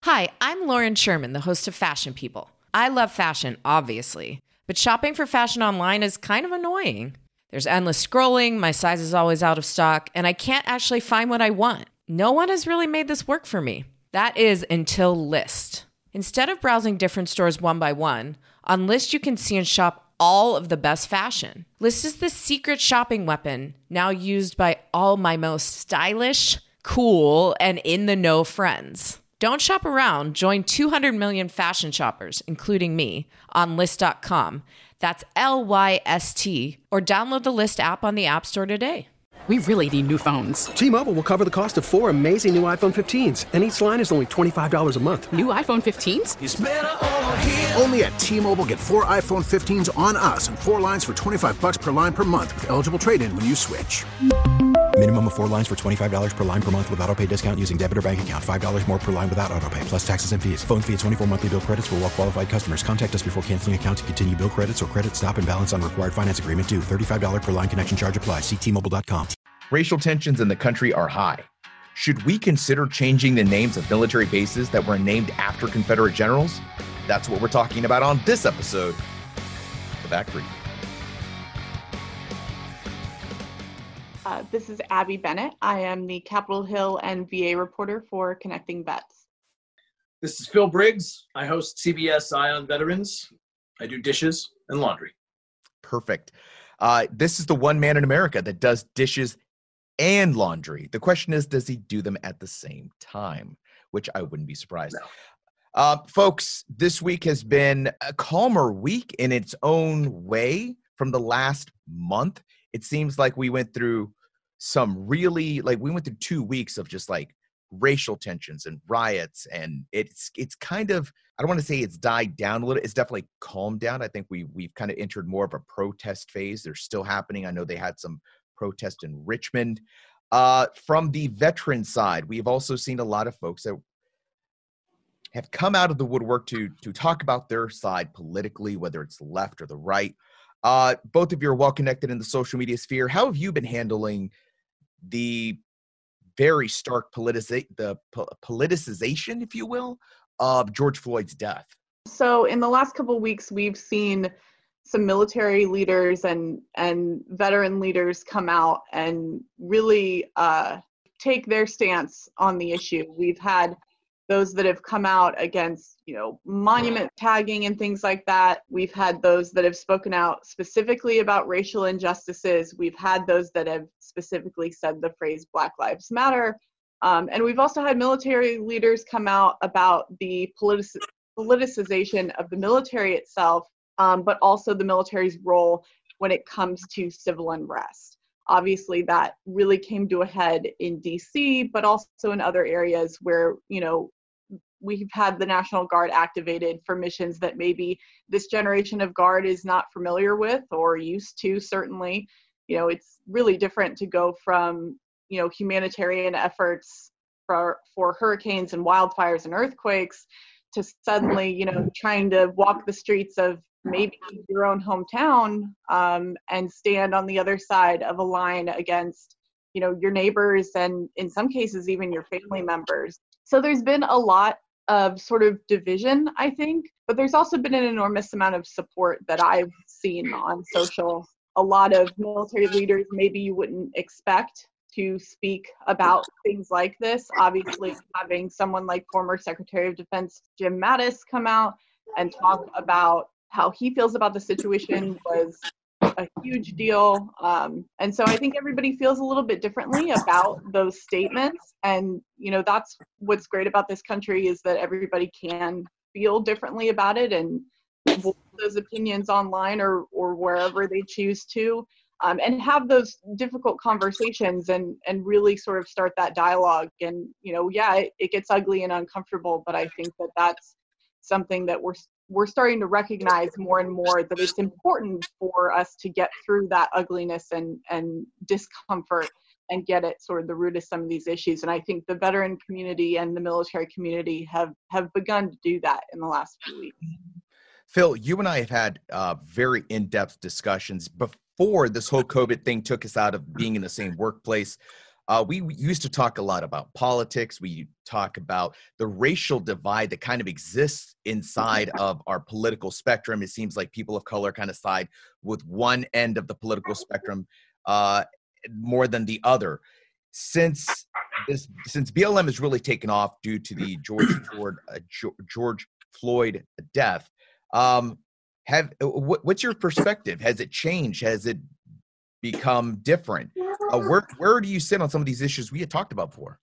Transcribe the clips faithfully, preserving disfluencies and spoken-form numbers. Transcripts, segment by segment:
Hi, I'm Lauren Sherman, the host of Fashion People. I love fashion, obviously, but shopping for fashion online is kind of annoying. There's endless scrolling, my size is always out of stock, and I can't actually find what I want. No one has really made this work for me. That is until Lyst. Instead of browsing different stores one by one, on Lyst you can see and shop all of the best fashion. Lyst is the secret shopping weapon now used by all my most stylish, cool, and in-the-know friends. Don't shop around. Join two hundred million fashion shoppers, including me, on Lyst dot com. That's L Y S T, or download the Lyst app on the App Store today. We really need new phones. T-Mobile will cover the cost of four amazing new iPhone fifteens, and each line is only twenty-five dollars a month. New iPhone fifteens? It's better over here. Only at T-Mobile, get four iPhone fifteens on us and four lines for twenty-five bucks per line per month with eligible trade-in when you switch. Minimum of four lines for twenty-five dollars per line per month with autopay discount using debit or bank account. five dollars more per line without autopay, plus taxes and fees. Phone fee at twenty-four monthly bill credits for well-qualified customers. Contact us before canceling account to continue bill credits or credit stop and balance on required finance agreement due. thirty-five dollars per line connection charge applies. See T Mobile dot com. Racial tensions in the country are high. Should we consider changing the names of military bases that were named after Confederate generals? That's what we're talking about on this episode of Back Three. Uh, this is Abby Bennett. I am the Capitol Hill and V A reporter for Connecting Vets. This is Phil Briggs. I host C B S Eye on Veterans. I do dishes and laundry. Perfect. Uh, this is the one man in America that does dishes and laundry. The question is, does he do them at the same time? Which I wouldn't be surprised. No. Uh, folks, this week has been a calmer week in its own way from the last month. It seems like we went through some really, like we went through two weeks of just like racial tensions and riots. And it's it's kind of, I don't want to say it's died down a little. It's definitely calmed down. I think we, we've kind of entered more of a protest phase. They're still happening. I know they had some protest in Richmond. Uh, from the veteran side, we've also seen a lot of folks that have come out of the woodwork to, to talk about their side politically, whether it's the left or the right. Uh, both of you are well connected in the social media sphere. How have you been handling the very stark politici- the po- politicization, if you will, of George Floyd's death? So in the last couple of weeks, we've seen some military leaders and, and veteran leaders come out and really uh, take their stance on the issue. We've had those that have come out against, you know, monument tagging and things like that. We've had those that have spoken out specifically about racial injustices. We've had those that have specifically said the phrase Black Lives Matter. Um, and we've also had military leaders come out about the politic- politicization of the military itself, um, but also the military's role when it comes to civil unrest. Obviously, that really came to a head in D C, but also in other areas where, you know, we've had the National Guard activated for missions that maybe this generation of Guard is not familiar with or used to, certainly. You know, it's really different to go from, you know, humanitarian efforts for, for hurricanes and wildfires and earthquakes to suddenly, you know, trying to walk the streets of maybe your own hometown um, and stand on the other side of a line against, you know, your neighbors and in some cases even your family members. So there's been a lot of sort of division, I think, but there's also been an enormous amount of support that I've seen on social. A lot of military leaders maybe you wouldn't expect to speak about things like this. Obviously, having someone like former Secretary of Defense Jim Mattis come out and talk about how he feels about the situation was a huge deal. Um, and so I think everybody feels a little bit differently about those statements. And, you know, that's what's great about this country is that everybody can feel differently about it and voice those opinions online or, or wherever they choose to, um, and have those difficult conversations and, and really sort of start that dialogue. And, you know, yeah, it, it gets ugly and uncomfortable, but I think that that's something that we're we're starting to recognize more and more that it's important for us to get through that ugliness and, and discomfort and get at sort of the root of some of these issues. And I think the veteran community and the military community have, have begun to do that in the last few weeks. Phil, you and I have had uh, very in-depth discussions before this whole COVID thing took us out of being in the same workplace. Uh, we, we used to talk a lot about politics. We talk about the racial divide that kind of exists inside of our political spectrum. It seems like people of color kind of side with one end of the political spectrum uh, more than the other. Since this, since B L M has really taken off due to the George Floyd, uh, George Floyd death, um, have what, what's your perspective? Has it changed? Has it become different? Uh, where where do you sit on some of these issues we had talked about before?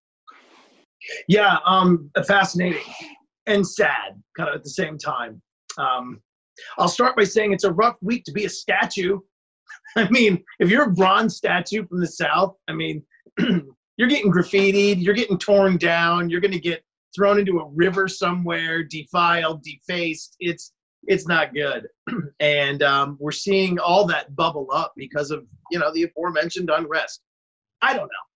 Yeah, um, fascinating and sad, kind of at the same time. Um, I'll start by saying it's a rough week to be a statue. I mean, if you're a bronze statue from the South, I mean, you're getting graffitied, you're getting torn down, you're going to get thrown into a river somewhere, defiled, defaced. It's it's not good. And um, we're seeing all that bubble up because of, you know, the aforementioned unrest. I don't know.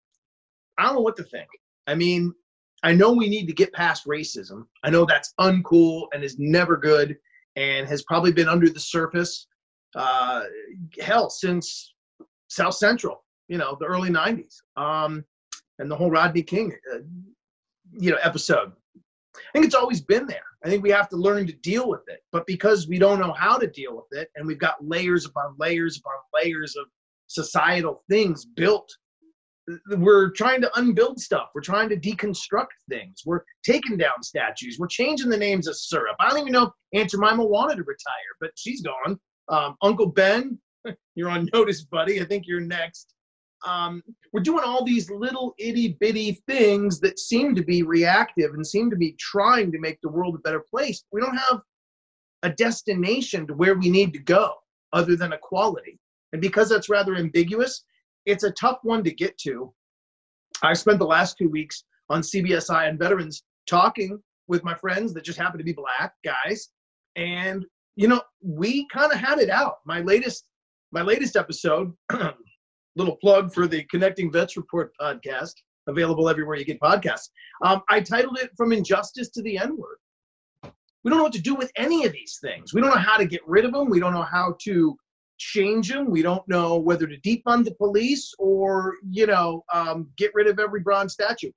I don't know what to think. I mean, I know we need to get past racism. I know that's uncool and is never good and has probably been under the surface, uh, hell, since South Central, you know, the early nineties, um, and the whole Rodney King, uh, you know, episode. I think it's always been there. I think we have to learn to deal with it. But because we don't know how to deal with it, and we've got layers upon layers upon layers of societal things built, we're trying to unbuild stuff. We're trying to deconstruct things. We're taking down statues. We're changing the names of syrup. I don't even know if Aunt Jemima wanted to retire, but she's gone. Um, Uncle Ben, you're on notice, buddy. I think you're next. Um, we're doing all these little itty bitty things that seem to be reactive and seem to be trying to make the world a better place. We don't have a destination to where we need to go other than equality. And because that's rather ambiguous, it's a tough one to get to. I spent the last two weeks on C B S Eye on Veterans talking with my friends that just happen to be Black guys. And, you know, we kind of had it out. My latest, my latest episode, little plug for the Connecting Vets Report podcast, available everywhere you get podcasts. Um, I titled it From Injustice to the N-Word. We don't know what to do with any of these things. We don't know how to get rid of them. We don't know how to change them. We don't know whether to defund the police or, you know, um, get rid of every bronze statue.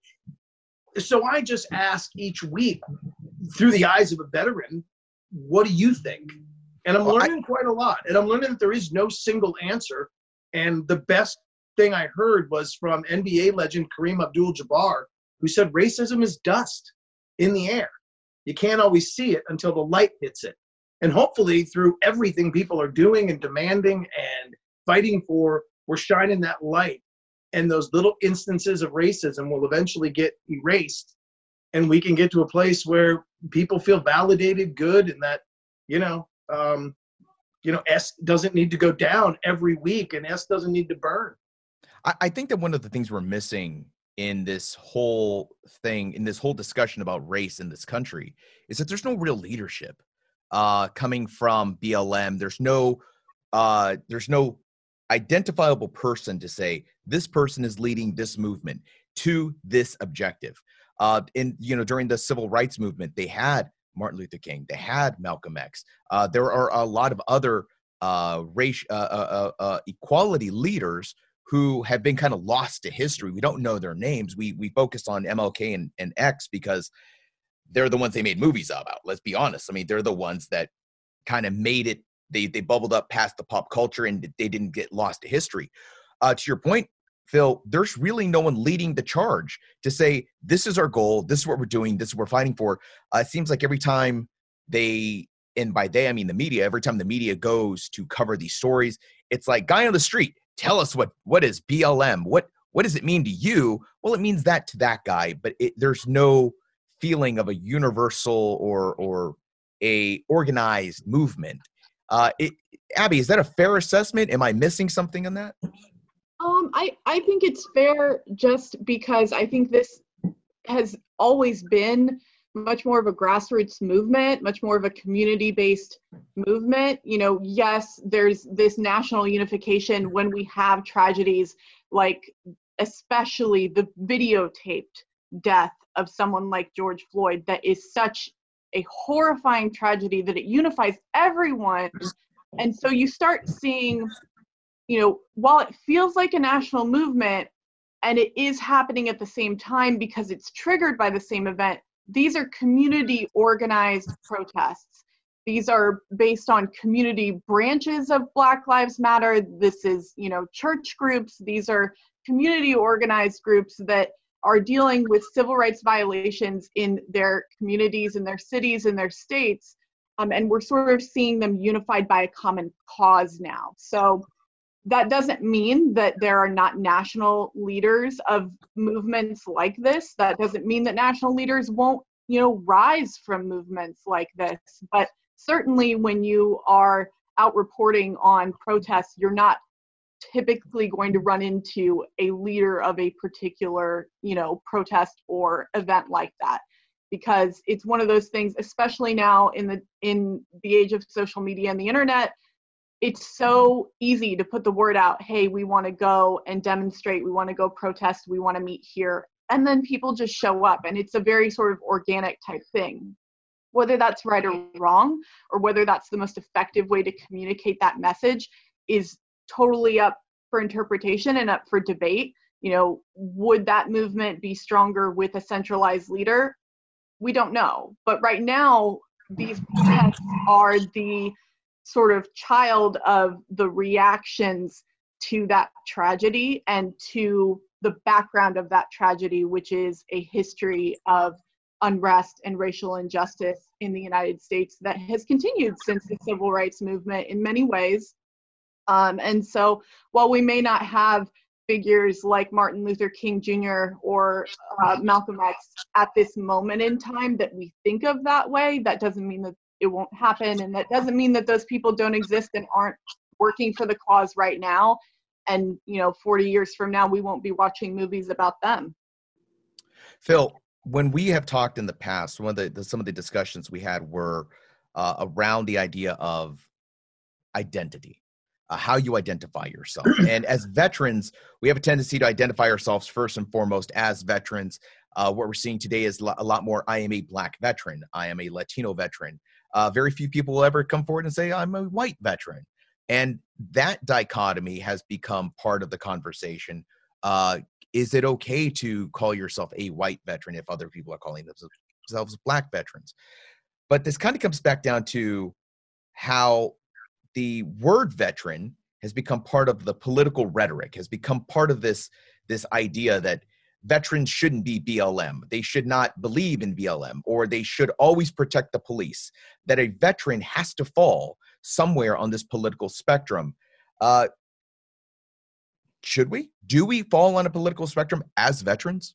So I just ask each week through the eyes of a veteran, what do you think? And I'm Well, I- learning quite a lot. And I'm learning that there is no single answer. And the best thing I heard was from N B A legend Kareem Abdul-Jabbar, who said racism is dust in the air. You can't always see it until the light hits it. And hopefully through everything people are doing and demanding and fighting for, we're shining that light. And those little instances of racism will eventually get erased. And we can get to a place where people feel validated, good, and that, you know, um, you know, S doesn't need to go down every week and S doesn't need to burn. I, I think that one of the things we're missing in this whole thing, in this whole discussion about race in this country, is that there's no real leadership uh, coming from B L M. There's no, uh, there's no identifiable person to say this person is leading this movement to this objective. Uh, in you know, during the civil rights movement, they had Martin Luther King, they had Malcolm X. Uh, there are a lot of other uh, race, uh, uh, uh, equality leaders who have been kind of lost to history. We don't know their names. We we focus on M L K and, and X because they're the ones they made movies about. Let's be honest. I mean, they're the ones that kind of made it. They they bubbled up past the pop culture and they didn't get lost to history. Uh, to your point, Phil, there's really no one leading the charge to say, this is our goal, this is what we're doing, this is what we're fighting for. Uh, it seems like every time they, and by they, I mean the media, every time the media goes to cover these stories, it's like, guy on the street, tell us what, what is B L M? What, what does it mean to you? Well, it means that to that guy, but it, there's no feeling of a universal or, or a organized movement. Uh, it, Abby, is that a fair assessment? Am I missing something on that? Um, I, I think it's fair just because I think this has always been much more of a grassroots movement, much more of a community-based movement. You know, yes, there's this national unification when we have tragedies like especially the videotaped death of someone like George Floyd that is such a horrifying tragedy that it unifies everyone. And so you start seeing, you know, while it feels like a national movement, and it is happening at the same time because it's triggered by the same event. These are community organized protests. These are based on community branches of Black Lives Matter. This is, you know, church groups. These are community organized groups that are dealing with civil rights violations in their communities, in their cities, in their states. Um, and we're sort of seeing them unified by a common cause now. So that doesn't mean that there are not national leaders of movements like this. That doesn't mean that national leaders won't, you know, rise from movements like this. But certainly when you are out reporting on protests, you're not typically going to run into a leader of a particular, you know, protest or event like that, because it's one of those things, especially now in the in the age of social media and the internet, it's so easy to put the word out, hey, we want to go and demonstrate, we want to go protest, we want to meet here, and then people just show up, and it's a very sort of organic type thing. Whether that's right or wrong, or whether that's the most effective way to communicate that message is totally up for interpretation and up for debate. You know, would that movement be stronger with a centralized leader? We don't know. But right now, these protests are the sort of child of the reactions to that tragedy and to the background of that tragedy, which is a history of unrest and racial injustice in the United States that has continued since the civil rights movement in many ways. Um, and so while we may not have figures like Martin Luther King Junior or uh, Malcolm X at this moment in time that we think of that way, that doesn't mean that it won't happen. And that doesn't mean that those people don't exist and aren't working for the cause right now. And, you know, forty years from now, we won't be watching movies about them. Phil, when we have talked in the past, one of the, the some of the discussions we had were uh, around the idea of identity. Uh, how you identify yourself. And as veterans, we have a tendency to identify ourselves first and foremost as veterans. Uh, what we're seeing today is a lot more, I am a Black veteran. I am a Latino veteran. Uh, very few people will ever come forward and say, I'm a white veteran. And that dichotomy has become part of the conversation. Uh, is it okay to call yourself a white veteran if other people are calling themselves Black veterans? But this kind of comes back down to how the word veteran has become part of the political rhetoric, has become part of this, this idea that veterans shouldn't be B L M. They should not believe in B L M, or they should always protect the police, that a veteran has to fall somewhere on this political spectrum. Uh, should we? Do we fall on a political spectrum as veterans?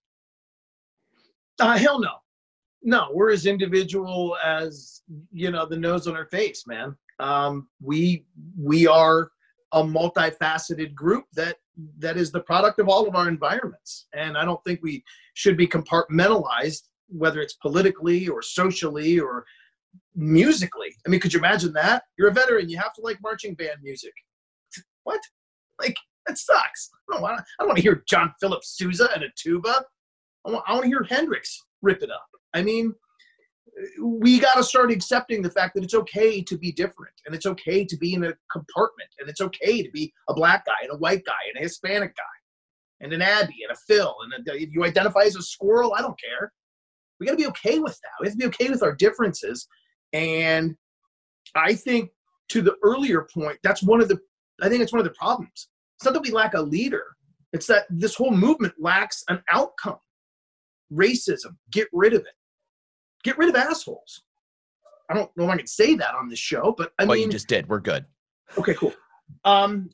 Uh, hell no. No, we're as individual as, you know, the nose on our face, man. Um, we we are a multifaceted group that that is the product of all of our environments. And I don't think we should be compartmentalized, whether it's politically or socially or musically. I mean, could you imagine that? You're a veteran, you have to like marching band music. What? Like, that sucks. I don't want to, I don't want to hear John Philip Sousa and a tuba. I want, I want to hear Hendrix rip it up. I mean, we got to start accepting the fact that it's okay to be different, and it's okay to be in a compartment, and it's okay to be a Black guy and a white guy and a Hispanic guy and an Abby and a Phil. And a, if you identify as a squirrel, I don't care. We got to be okay with that. We have to be okay with our differences. And I think, to the earlier point, that's one of the, I think it's one of the problems. It's not that we lack a leader. It's that this whole movement lacks an outcome. Racism, get rid of it. Get rid of assholes. I don't know if I can say that on this show, but I well, mean. You just did. We're good. Okay, cool. Um,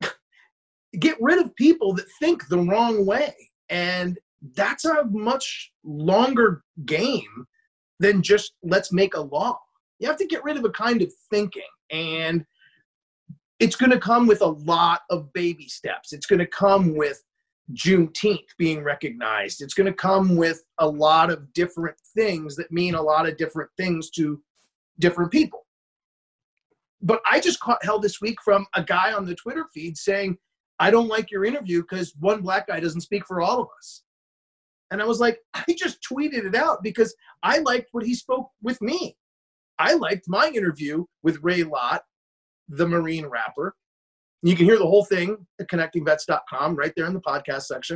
get rid of people that think the wrong way. And that's a much longer game than just let's make a law. You have to get rid of a kind of thinking. And it's going to come with a lot of baby steps. It's going to come with Juneteenth being recognized. It's going to come with a lot of different things that mean a lot of different things to different people. But I just caught hell this week from a guy on the Twitter feed saying, I don't like your interview because one Black guy doesn't speak for all of us. And I was like, I just tweeted it out because I liked what he spoke with me. I liked my interview with Ray Lott, the Marine rapper. You can hear the whole thing at connecting vets dot com right there in the podcast section.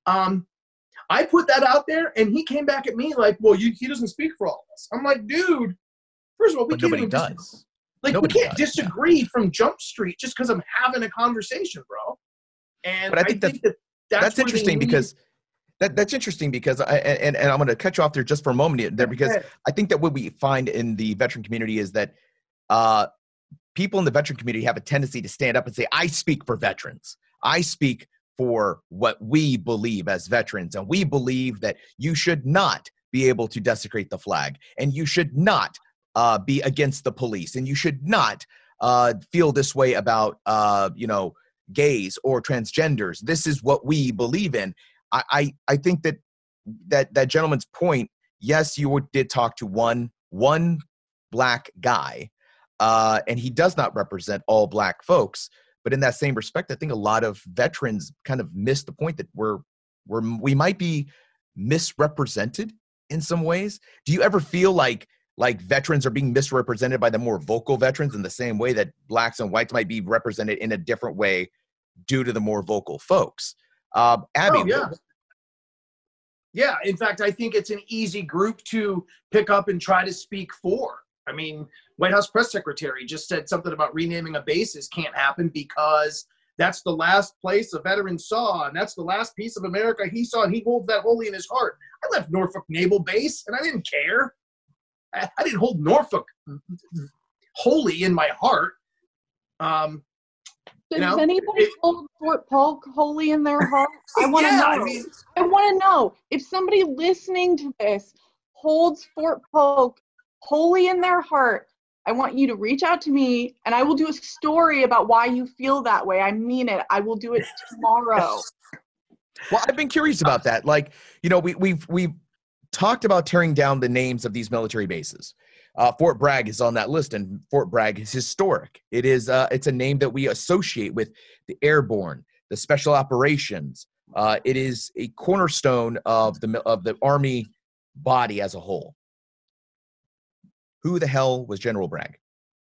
Um, I put that out there, and he came back at me like, well, you, he doesn't speak for all of us. I'm like, dude, first of all, we But can't nobody even does. dis- like Nobody we can't does, disagree yeah. from Jump Street just because I'm having a conversation, bro. And But I think, I think that, that that's, that's where they interesting need- because that that's interesting because I and, and I'm going to cut you off there just for a moment there because I think that what we find in the veteran community is that uh, people in the veteran community have a tendency to stand up and say, I speak for veterans. I speak for what we believe as veterans. And we believe that you should not be able to desecrate the flag. And you should not uh, be against the police. And you should not uh, feel this way about, uh, you know, gays or transgenders. This is what we believe in. I, I, I think that, that that gentleman's point, yes, you did talk to one, one black guy, uh, and he does not represent all black folks. But in that same respect, I think a lot of veterans kind of miss the point that we're, we're we might be misrepresented in some ways. Do you ever feel like like veterans are being misrepresented by the more vocal veterans in the same way that blacks and whites might be represented in a different way due to the more vocal folks? Uh, Abby, oh, yeah. Yeah, in fact, I think it's an easy group to pick up and try to speak for. I mean, White House press secretary just said something about renaming a bases can't happen because that's the last place a veteran saw, and that's the last piece of America he saw, and he holds that holy in his heart. I left Norfolk Naval Base, and I didn't care. I, I didn't hold Norfolk holy in my heart. Um, Does you know, anybody it, hold Fort Polk holy in their heart? I want to yeah, know. I mean, I want to know if somebody listening to this holds Fort Polk holy in their heart. I want you to reach out to me, and I will do a story about why you feel that way. I mean it. I will do it tomorrow. Well, I've been curious about that. Like, you know, we, we've we've talked about tearing down the names of these military bases. Uh, Fort Bragg is on that list, and Fort Bragg is historic. It is uh, it's a name that we associate with the airborne, the special operations. Uh, it is a cornerstone of the of the Army body as a whole. Who the hell was General Bragg?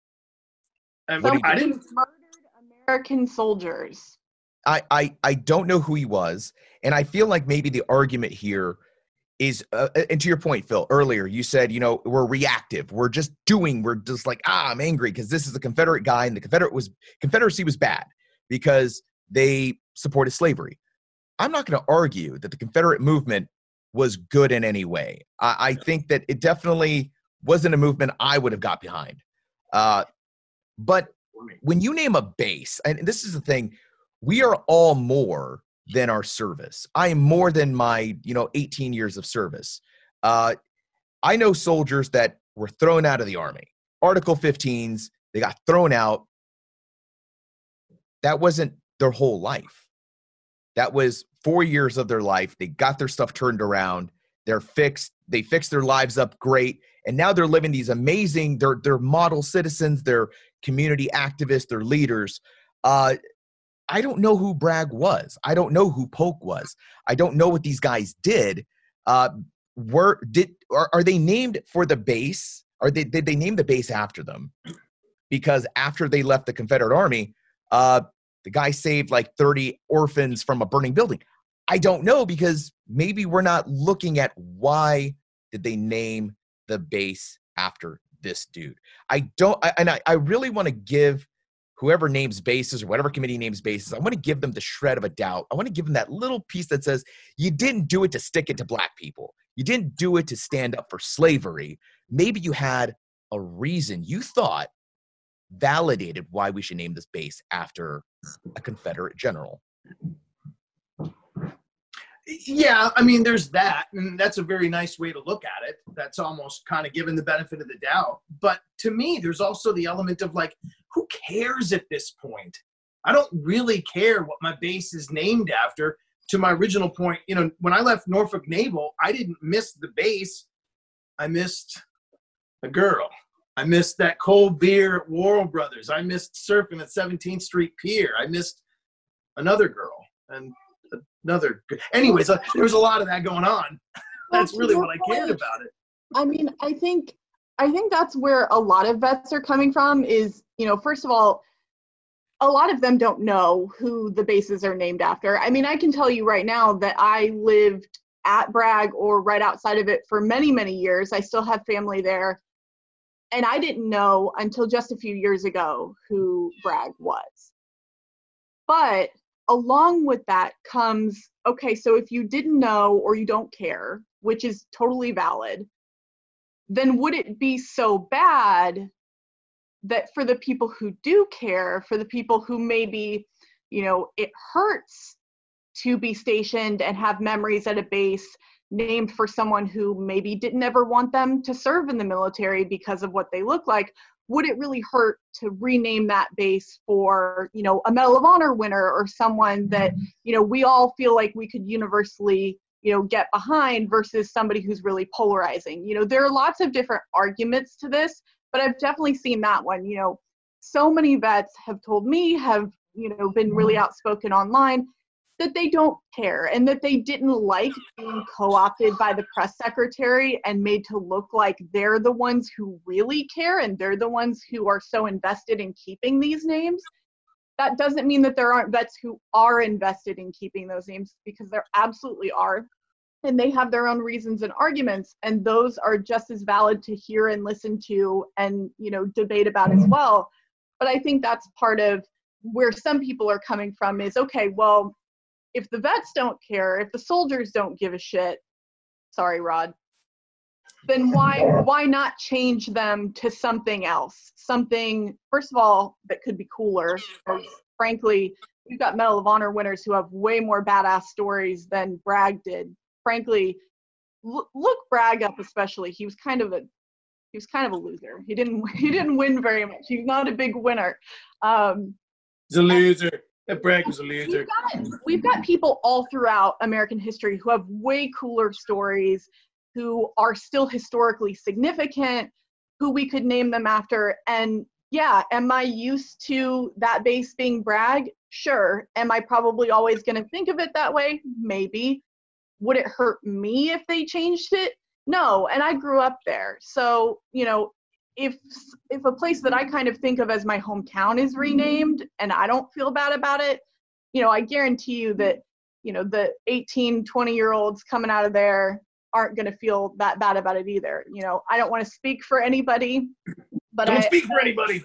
I, What I he didn't. Murdered American soldiers. I, I I don't know who he was, and I feel like maybe the argument here is, uh, and to your point, Phil, earlier you said, you know, we're reactive, we're just doing, we're just like, ah, I'm angry because this is a Confederate guy, and the Confederate was Confederacy was bad because they supported slavery. I'm not going to argue that the Confederate movement was good in any way. I, I think that it definitely wasn't a movement I would have got behind. Uh, but when you name a base, and this is the thing, we are all more than our service. I am more than my, you know, eighteen years of service. Uh, I know soldiers that were thrown out of the Army. Article fifteens, they got thrown out. That wasn't their whole life. That was four years of their life. They got their stuff turned around. They're fixed. They fixed their lives up great. And now they're living these amazing, they're, they're model citizens, they're community activists, they're leaders. Uh, I don't know who Bragg was. I don't know who Polk was. I don't know what these guys did. Uh, were did are, are they named for the base? Are they did they name the base after them? Because after they left the Confederate Army, uh, the guy saved like thirty orphans from a burning building. I don't know, because maybe we're not looking at why did they name the base after this dude. I don't, I, and I, I really want to give whoever names bases or whatever committee names bases, I want to give them the shred of a doubt. I want to give them that little piece that says, you didn't do it to stick it to black people. You didn't do it to stand up for slavery. Maybe you had a reason you thought validated why we should name this base after a Confederate general. Yeah, I mean, there's that, and that's a very nice way to look at it. That's almost kind of given the benefit of the doubt. But to me, there's also the element of like, who cares at this point? I don't really care what my base is named after. To my original point, you know, when I left Norfolk Naval, I didn't miss the base. I missed a girl. I missed that cold beer at Worrell Brothers. I missed surfing at seventeenth Street Pier. I missed another girl and another. Anyways, uh, there was a lot of that going on. That's really what I cared about it. I mean, I think, I think that's where a lot of vets are coming from is, you know, first of all, a lot of them don't know who the bases are named after. I mean, I can tell you right now that I lived at Bragg or right outside of it for many, many years. I still have family there. And I didn't know until just a few years ago who Bragg was. But along with that comes, okay, so if you didn't know or you don't care, which is totally valid, then would it be so bad that for the people who do care, for the people who maybe, you know, it hurts to be stationed and have memories at a base named for someone who maybe didn't ever want them to serve in the military because of what they look like, would it really hurt to rename that base for, you know, a Medal of Honor winner or someone that, you know, we all feel like we could universally, you know, get behind versus somebody who's really polarizing? You know, there are lots of different arguments to this, but I've definitely seen that one. You know, so many vets have told me, have, you know, been really outspoken online, that they don't care and that they didn't like being co-opted by the press secretary and made to look like they're the ones who really care and they're the ones who are so invested in keeping these names. That doesn't mean that there aren't vets who are invested in keeping those names, because there absolutely are. And they have their own reasons and arguments, and those are just as valid to hear and listen to and, you know, debate about as well. But I think that's part of where some people are coming from is, okay, well, if the vets don't care, if the soldiers don't give a shit, sorry, Rod, then why why not change them to something else? Something, first of all, that could be cooler, because frankly, we've got Medal of Honor winners who have way more badass stories than Bragg did. Frankly, l- look Bragg up especially. He was kind of a he was kind of a loser. He didn't he didn't win very much. He's not a big winner. Um, He's a loser. That Bragg was a loser. We've got, we've got people all throughout American history who have way cooler stories, who are still historically significant, who we could name them after. And yeah, am I used to that base being Bragg? Sure. Am I probably always going to think of it that way? Maybe. Would it hurt me if they changed it? No. And I grew up there. So, you know, if if a place that I kind of think of as my hometown is renamed and I don't feel bad about it, you know, I guarantee you that, you know, the eighteen, twenty year olds coming out of there aren't going to feel that bad about it either. You know, I don't want to speak for anybody, but don't I, speak for anybody.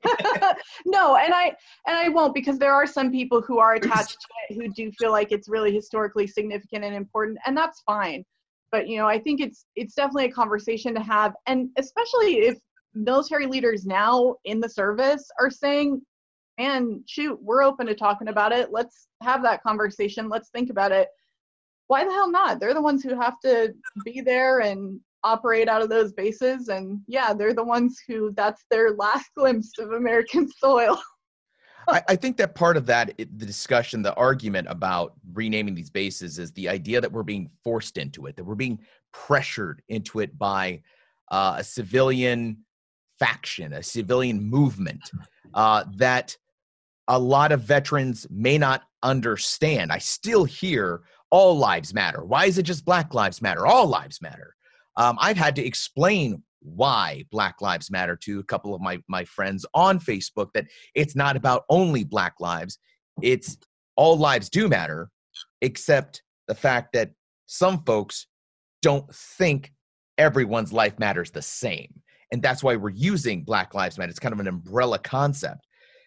No, and I and I won't, because there are some people who are attached to it who do feel like it's really historically significant and important, and that's fine. But, you know, I think it's it's definitely a conversation to have, and especially if military leaders now in the service are saying, man, shoot, we're open to talking about it. Let's have that conversation. Let's think about it. Why the hell not? They're the ones who have to be there and operate out of those bases. And yeah, they're the ones who, that's their last glimpse of American soil. I, I think that part of that, it, the discussion, the argument about renaming these bases is the idea that we're being forced into it, that we're being pressured into it by uh, a civilian faction, a civilian movement uh, that a lot of veterans may not understand. I still hear all lives matter. Why is it just Black Lives Matter? All lives matter. Um, I've had to explain why Black Lives Matter to a couple of my, my friends on Facebook, that it's not about only Black lives. It's all lives do matter, except the fact that some folks don't think everyone's life matters the same. And that's why we're using Black Lives Matter. It's kind of an umbrella concept.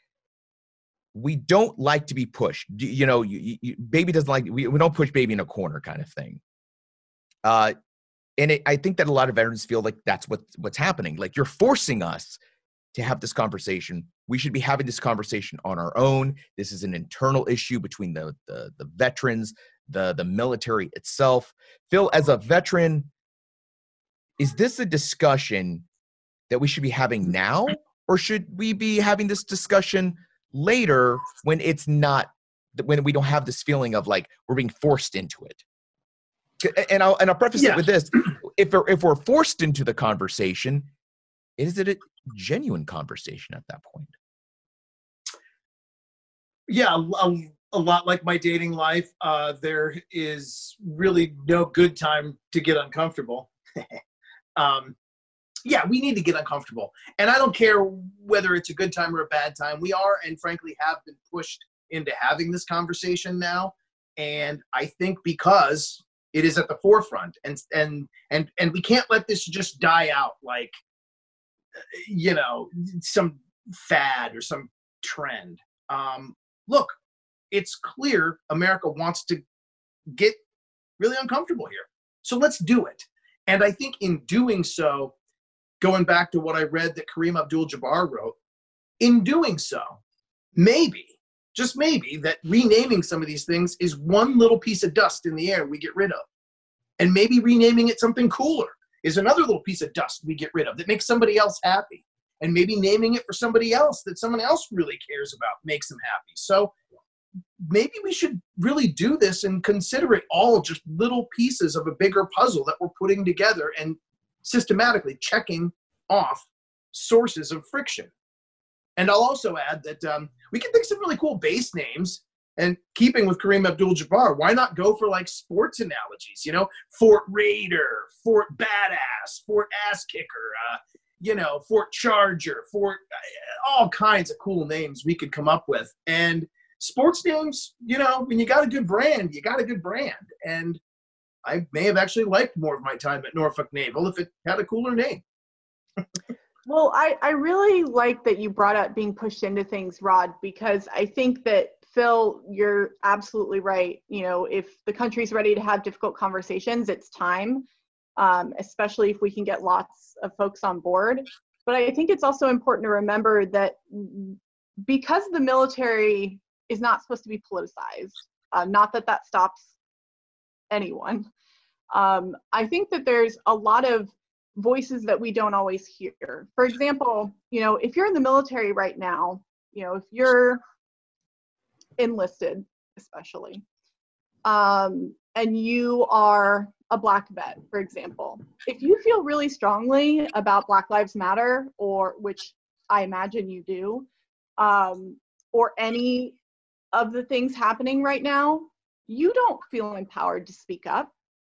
We don't like to be pushed. You know, you, you, baby doesn't like, we, we don't push baby in a corner kind of thing. Uh, and it, I think that a lot of veterans feel like that's what, what's happening. Like, you're forcing us to have this conversation. We should be having this conversation on our own. This is an internal issue between the, the, the veterans, the, the military itself. Phil, as a veteran, is this a discussion that we should be having now, or should we be having this discussion later when it's not, when we don't have this feeling of like we're being forced into it? And I'll and I'll preface Yeah. it with this: if we're, if we're forced into the conversation, is it a genuine conversation at that point? Yeah, a, a lot like my dating life. Uh, there is really no good time to get uncomfortable. um, yeah, we need to get uncomfortable. And I don't care whether it's a good time or a bad time. We are, and frankly, have been pushed into having this conversation now. And I think because it is at the forefront, and and and and we can't let this just die out like, you know, some fad or some trend. Um, look, it's clear America wants to get really uncomfortable here. So let's do it. And I think in doing so, going back to what I read that Kareem Abdul-Jabbar wrote, in doing so, maybe, just maybe, that renaming some of these things is one little piece of dust in the air we get rid of. And maybe renaming it something cooler is another little piece of dust we get rid of that makes somebody else happy. And maybe naming it for somebody else that someone else really cares about makes them happy. So maybe we should really do this and consider it all just little pieces of a bigger puzzle that we're putting together and systematically checking off sources of friction. And I'll also add that um, we can think some really cool base names. And keeping with Kareem Abdul-Jabbar, why not go for like sports analogies? You know, Fort Raider, Fort Badass, Fort Ass Kicker, uh, you know, Fort Charger, Fort, uh, all kinds of cool names we could come up with. And sports names, you know, when you got a good brand, you got a good brand. And I may have actually liked more of my time at Norfolk Naval if it had a cooler name. Well, I, I really like that you brought up being pushed into things, Rod, because I think that, Phil, you're absolutely right. You know, if the country's ready to have difficult conversations, it's time, um, especially if we can get lots of folks on board. But I think it's also important to remember that because the military is not supposed to be politicized, uh, not that that stops anyone, um, I think that there's a lot of voices that we don't always hear. For example, you know, if you're in the military right now, you know, if you're enlisted especially, um, and you are a Black vet, for example, if you feel really strongly about Black Lives Matter, or which I imagine you do, um, or any of the things happening right now, you don't feel empowered to speak up.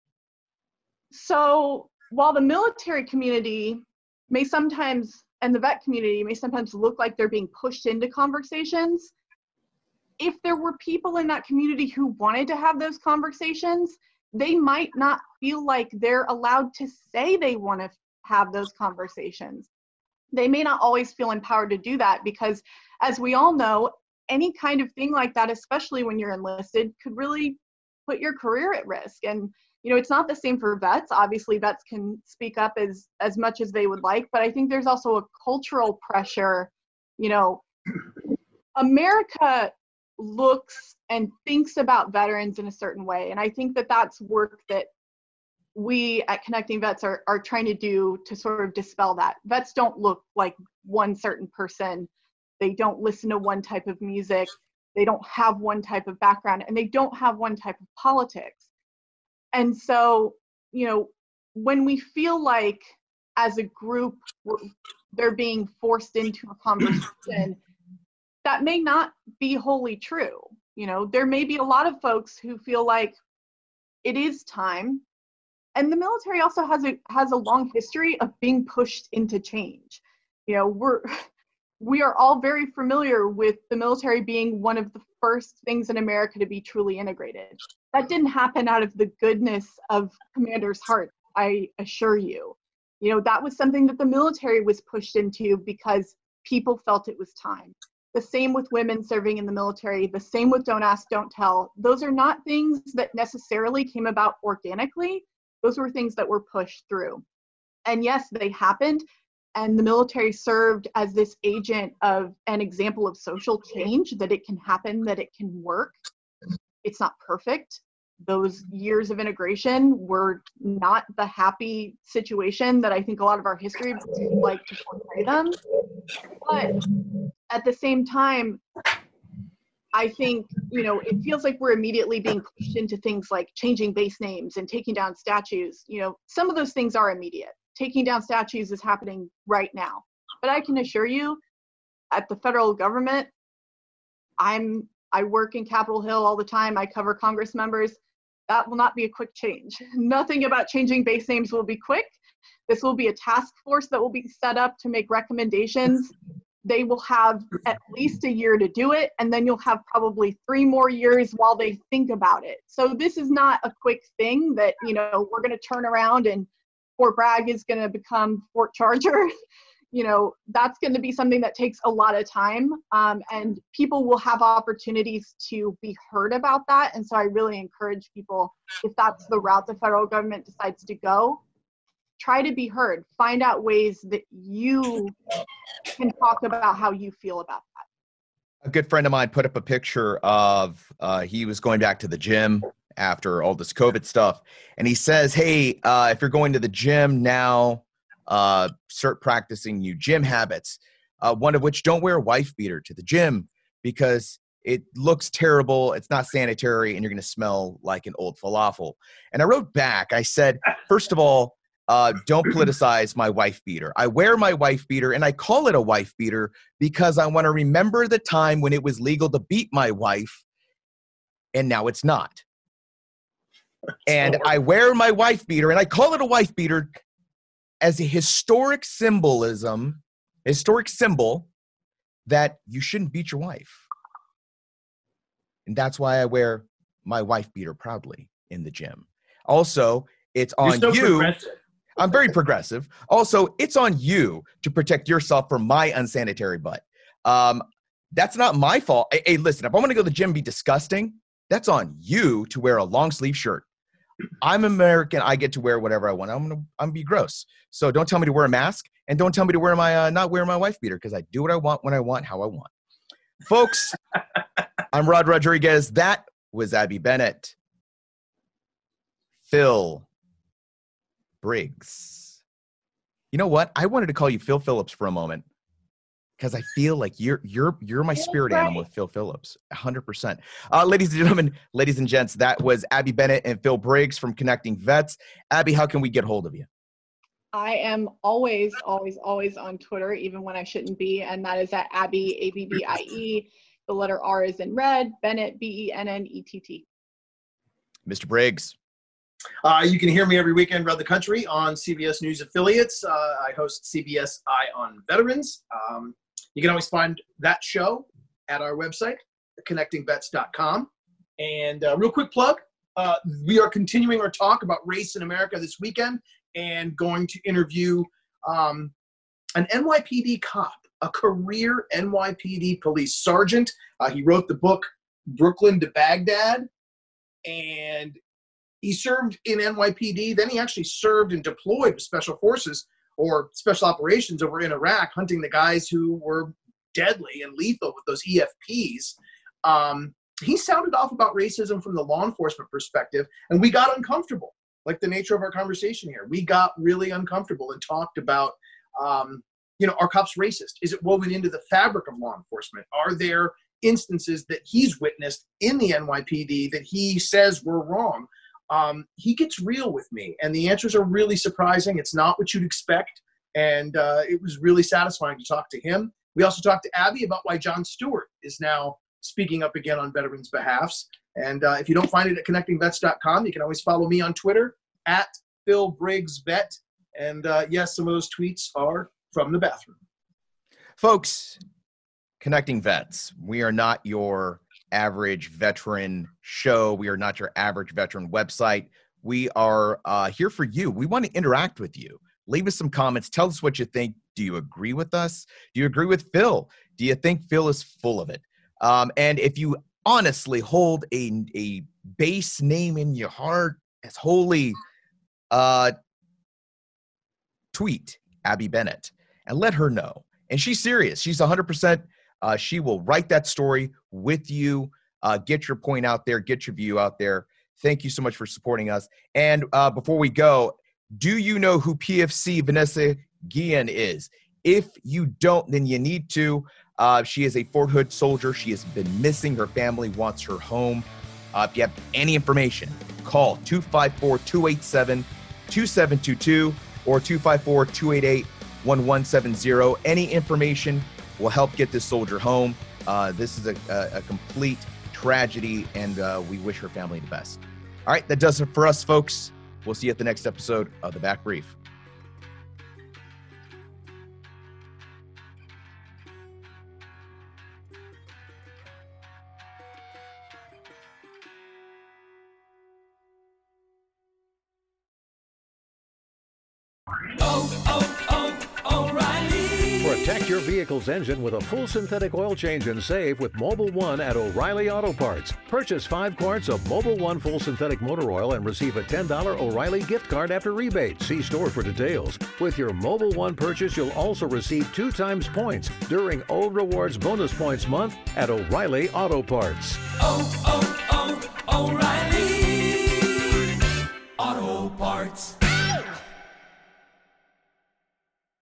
So while the military community may sometimes, and the vet community may sometimes look like they're being pushed into conversations, if there were people in that community who wanted to have those conversations, they might not feel like they're allowed to say they want to have those conversations. They may not always feel empowered to do that because, as we all know, any kind of thing like that, especially when you're enlisted, could really put your career at risk. And, you know, it's not the same for vets. Obviously, vets can speak up as, as much as they would like, but I think there's also a cultural pressure. You know, America looks and thinks about veterans in a certain way. And I think that that's work that we at Connecting Vets are, are trying to do to sort of dispel that. Vets don't look like one certain person. They don't listen to one type of music. They don't have one type of background, and they don't have one type of politics. And so, you know, when we feel like as a group we're, they're being forced into a conversation, that may not be wholly true. You know, there may be a lot of folks who feel like it is time. And the military also has a has a long history of being pushed into change. You know, we're we are all very familiar with the military being one of the first things in America to be truly integrated. That didn't happen out of the goodness of commanders' hearts, I assure you. You know, that was something that the military was pushed into because people felt it was time. The same with women serving in the military, the same with Don't Ask, Don't Tell. Those are not things that necessarily came about organically. Those were things that were pushed through. And yes, they happened. And the military served as this agent of an example of social change, that it can happen, that it can work. It's not perfect. Those years of integration were not the happy situation that I think a lot of our history would like to portray them. But at the same time, I think, you know, it feels like we're immediately being pushed into things like changing base names and taking down statues. You know, some of those things are immediate. Taking down statues is happening right now. But I can assure you, at the federal government, I'm I work in Capitol Hill all the time. I cover Congress members. That will not be a quick change. Nothing about changing base names will be quick. This will be a task force that will be set up to make recommendations. They will have at least a year to do it, and then you'll have probably three more years while they think about it. So this is not a quick thing that, you know, we're going to turn around and Fort Bragg is going to become Fort Charger. You know, that's going to be something that takes a lot of time, um, and people will have opportunities to be heard about that. And so I really encourage people, if that's the route the federal government decides to go, try to be heard. Find out ways that you can talk about how you feel about that. A good friend of mine put up a picture of uh, he was going back to the gym after all this COVID stuff. And he says, hey, uh, if you're going to the gym now, uh, start practicing new gym habits. Uh, one of which, don't wear a wife beater to the gym because it looks terrible. It's not sanitary and you're going to smell like an old falafel. And I wrote back, I said, first of all, Uh, don't politicize my wife beater. I wear my wife beater and I call it a wife beater because I want to remember the time when it was legal to beat my wife and now it's not. And I wear my wife beater and I call it a wife beater as a historic symbolism, historic symbol that you shouldn't beat your wife. And that's why I wear my wife beater proudly in the gym. Also, it's on You're so you. progressive. I'm very progressive. Also, it's on you to protect yourself from my unsanitary butt. Um, that's not my fault. Hey, hey, listen, if I want to go to the gym and be disgusting, that's on you to wear a long sleeve shirt. I'm American. I get to wear whatever I want. I'm gonna, I'm gonna be gross. So don't tell me to wear a mask and don't tell me to wear my, uh, not wear my wife beater because I do what I want when I want, how I want. Folks, I'm Rod Rodriguez. That was Abby Bennett. Phil Briggs. You know what? I wanted to call you Phil Phillips for a moment because I feel like you're you're you're my spirit animal with Phil Phillips, one hundred percent. Uh, ladies and gentlemen, ladies and gents, that was Abby Bennett and Phil Briggs from Connecting Vets. Abby, how can we get hold of you? I am always, always, always on Twitter, even when I shouldn't be, and that is at Abby, A B B I E. The letter R is in red, Bennett, B E N N E T T. Mister Briggs. Uh, you can hear me every weekend around the country on C B S News affiliates. Uh, I host C B S Eye on Veterans. Um, you can always find that show at our website, connecting vets dot com. And uh, real quick plug, uh, we are continuing our talk about race in America this weekend and going to interview um, an N Y P D cop, a career N Y P D police sergeant. Uh, he wrote the book Brooklyn to Baghdad, and he served in N Y P D. Then he actually served and deployed with Special Forces or Special Operations over in Iraq, hunting the guys who were deadly and lethal with those E F Ps. Um, he sounded off about racism from the law enforcement perspective, and we got uncomfortable, like the nature of our conversation here. We got really uncomfortable and talked about, um, you know, are cops racist? Is it woven into the fabric of law enforcement? Are there instances that he's witnessed in the N Y P D that he says were wrong? Um, he gets real with me, and the answers are really surprising. It's not what you'd expect, and uh, it was really satisfying to talk to him. We also talked to Abby about why Jon Stewart is now speaking up again on veterans' behalfs. And uh, if you don't find it at connecting vets dot com, you can always follow me on Twitter, at Phil Briggs Vet. And uh, yes, some of those tweets are from the bathroom. Folks, Connecting Vets, we are not your average veteran show. We are not your average veteran website. We are uh, here for you. We want to interact with you. Leave us some comments. Tell us what you think. Do you agree with us? Do you agree with Phil? Do you think Phil is full of it? Um, and if you honestly hold a, a base name in your heart as holy, uh, tweet Abby Bennett and let her know. And she's serious. She's one hundred percent. Uh, she will write that story with you, uh, get your point out there, get your view out there. Thank you so much for supporting us. And uh, before we go, do you know who P F C Vanessa Guillen is? If you don't, then you need to. Uh, she is a Fort Hood soldier. She has been missing. Her family wants her home. Uh, if you have any information, call two five four, two eight seven, two seven two two or two five four, two eight eight, one one seven zero. Any information will help get this soldier home. Uh, this is a, a, a complete tragedy, and uh, we wish her family the best. All right, that does it for us, folks. We'll see you at the next episode of The Back Brief. Protect your vehicle's engine with a full synthetic oil change and save with Mobil one at O'Reilly Auto Parts. Purchase five quarts of Mobil one full synthetic motor oil and receive a ten dollars O'Reilly gift card after rebate. See store for details. With your Mobil one purchase, you'll also receive two times points during O Rewards Bonus Points Month at O'Reilly Auto Parts. Oh, oh,